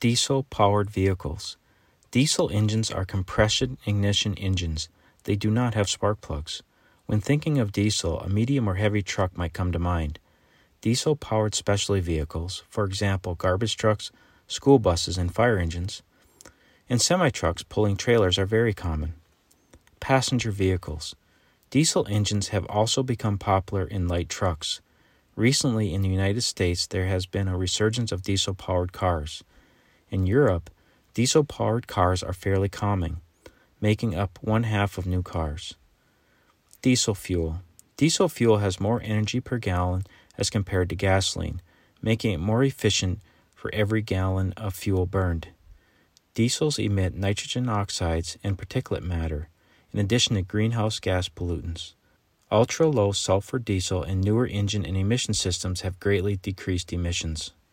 Diesel-powered vehicles. Diesel engines are compression ignition engines. They do not have spark plugs. When thinking of diesel, a medium or heavy truck might come to mind. Diesel-powered specialty vehicles, for example, garbage trucks, school buses, and fire engines, and semi-trucks pulling trailers are very common. Passenger vehicles. Diesel engines have also become popular in light trucks. Recently in the United States, there has been a resurgence of diesel-powered cars. In Europe, diesel-powered cars are fairly common, making up 1/2 of new cars. Diesel fuel. Diesel fuel has more energy per gallon as compared to gasoline, making it more efficient for every gallon of fuel burned. Diesels emit nitrogen oxides and particulate matter, in addition to greenhouse gas pollutants. Ultra-low sulfur diesel and newer engine and emission systems have greatly decreased emissions.